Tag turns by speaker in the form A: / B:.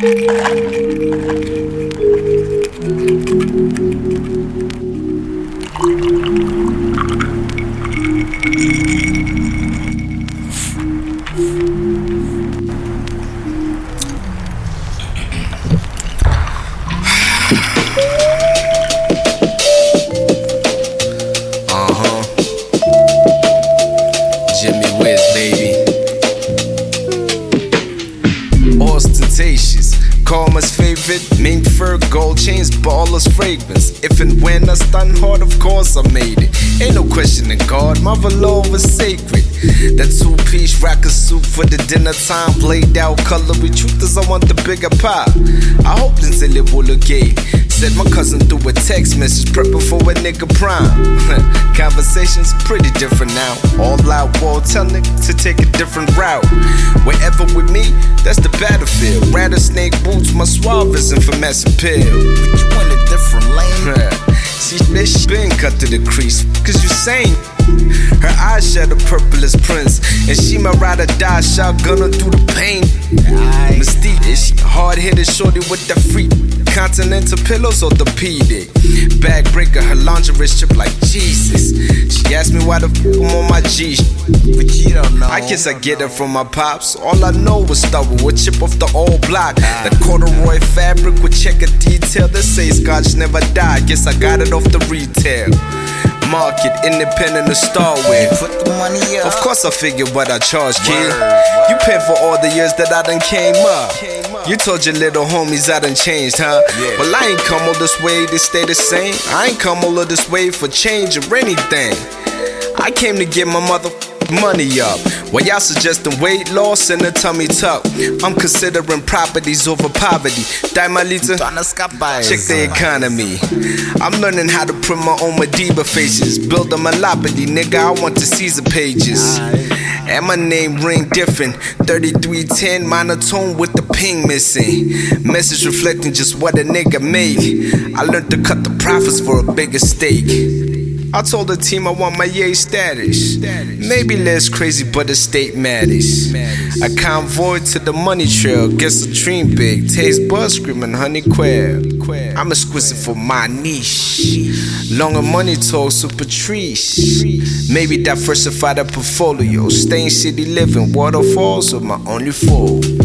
A: Jimmy Wiz, baby. Ostentatious, Karma's favorite, mink fur, gold chains, baller's fragrance. If and when I stun hard, of course I made it. Ain't no questioning God, my velour was sacred. That two-piece rack of soup for the dinner time, played out colory. Truth is I want the bigger pie. I hope this ain't little gay. Said my cousin threw a text message, prepping for a nigga prime. Conversations pretty different now. All out war, tell niggas to take a different route. Wherever with me, that's the battlefield. Rattlesnake boots, my suave isn't for mass appeal.
B: But you in a different lane.
A: See, this been cut to the crease, cause you sane. Her eyes shadow purple as Prince, and she my ride or die shotgunner through the pain. Mystique, is she hard-hitted shorty with that freak? Continental pillows, orthopedic. Bag breaker, her lingerie strip like Jesus. She asked me why the f I'm on my G.
B: But you don't know.
A: I guess I get it from my pops. All I know was stubble with chip off the old block. That corduroy fabric with checkered detail that says Scotch never die. Guess I got it off the retail market, independent to start with.
B: Put the money up.
A: Of course I figured what I charge, kid. You paid for all the years that I done came up. You told your little homies I done changed, huh? Well, I ain't come all this way to stay the same. I ain't come all of this way for change or anything. I came to get my mother money up. While y'all suggesting weight loss and a tummy tuck, I'm considering properties over poverty. Daimalita, check the economy. I'm learning how to print my own Madiba faces. Build a malopody, nigga, I want the Caesar pages. And my name ring different, 3310 monotone with the ping missing. Message reflecting just what a nigga make. I learned to cut the profits for a bigger stake. I told the team I want my yay status. Maybe less crazy, but the state matters. A convoy to the money trail, guess a dream big. Taste bud screaming honey quail. I'm exquisite for my niche. Longer money talk, super trees. Maybe diversify the portfolio. Stay in city living, waterfalls are my only foe.